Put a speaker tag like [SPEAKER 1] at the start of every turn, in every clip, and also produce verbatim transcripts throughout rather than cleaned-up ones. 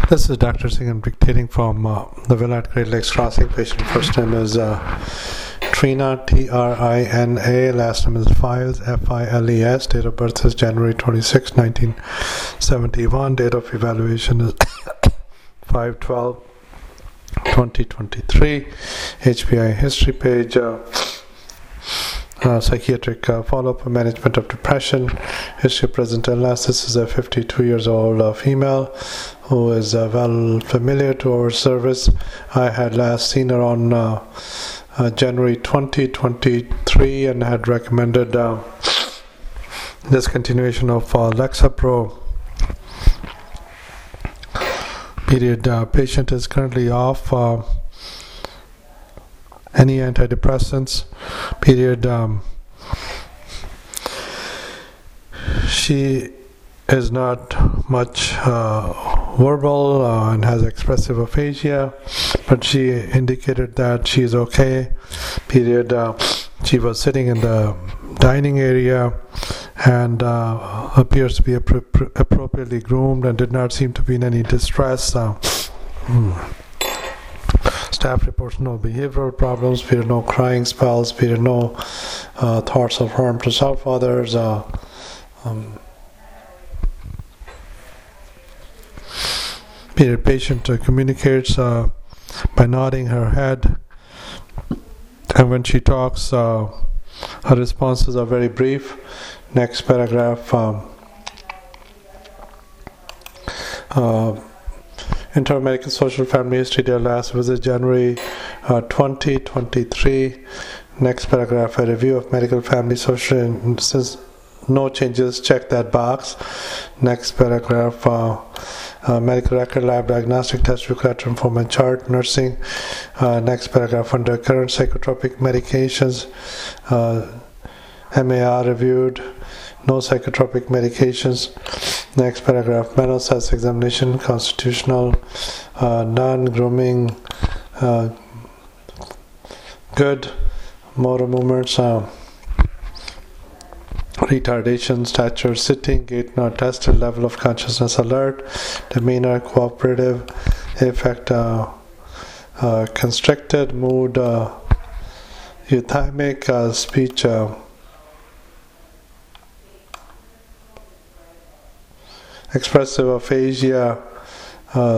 [SPEAKER 1] This is Doctor Singh. I'm dictating from uh, the Villa at Great Lakes Crossing. Patient first name is uh, Trina, T R I N A. Last name is Files, F I L E S. Date of birth is January twenty-sixth, nineteen seventy-one. Date of evaluation is five twelve twenty twenty-three. H P I history page. Uh, Uh, psychiatric uh, follow-up and management of depression, history of present illness. This is a fifty-two years old uh, female who is uh, well familiar to our service. I had last seen her on uh, uh, January twenty twenty-three and had recommended uh, discontinuation of uh, Lexapro. Period. Uh, patient is currently off uh, any antidepressants. Period. Um, she is not much uh, verbal uh, and has expressive aphasia, but she indicated that she is okay. Period. Uh, she was sitting in the dining area and uh, appears to be appro- appropriately groomed and did not seem to be in any distress. Uh, hmm. Staff reports no behavioral problems, period, no crying spells, period, no uh, thoughts of harm to self, others. Uh, um, period, patient uh, communicates uh, by nodding her head, and when she talks, uh, her responses are very brief. Next paragraph. Um, uh, Inter-American Social Family History, their last visit January uh, twenty twenty-three. Next paragraph, a review of medical family social, and since no changes, check that box. Next paragraph, uh, uh, medical record, lab diagnostic test, collateral informant chart, nursing. Uh, next paragraph, under current psychotropic medications, uh, M A R reviewed, no psychotropic medications. Next paragraph, mental status examination, constitutional, uh, non-grooming, uh, good, motor movements, uh, retardation, stature, sitting, gait not tested, level of consciousness alert, demeanor, cooperative, affect, uh, uh, constricted, mood, uh, euthymic, uh, speech, uh, expressive aphasia, uh,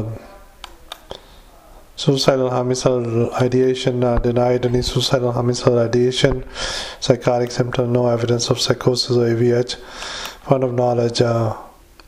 [SPEAKER 1] suicidal homicidal ideation, uh, denied any suicidal homicidal ideation, psychotic symptom, no evidence of psychosis or A V H, fund of knowledge, uh,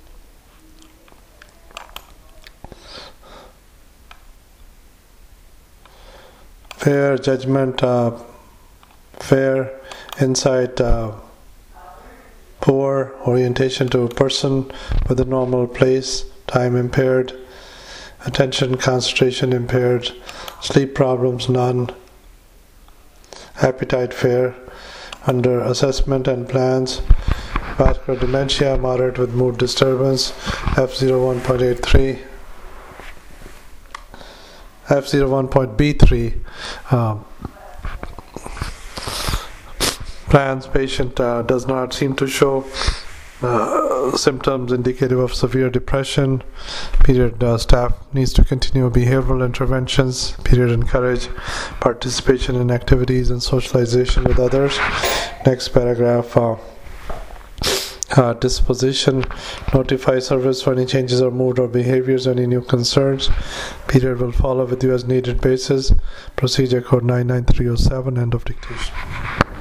[SPEAKER 1] fair judgment, uh, fair insight, uh, poor orientation to a person with a normal place, time impaired, attention concentration impaired, sleep problems none, appetite fair, under assessment and plans, vascular dementia moderate with mood disturbance, F zero one point eight three, F zero one point B three. Um, Plans, patient uh, does not seem to show uh, symptoms indicative of severe depression. Period. Uh, staff needs to continue behavioral interventions. Period. Encourage participation in activities and socialization with others. Next paragraph. Uh, uh, disposition. Notify service for any changes or mood or behaviors, any new concerns. Period. Will follow with you as needed basis. Procedure code nine nine three oh seven. End of dictation.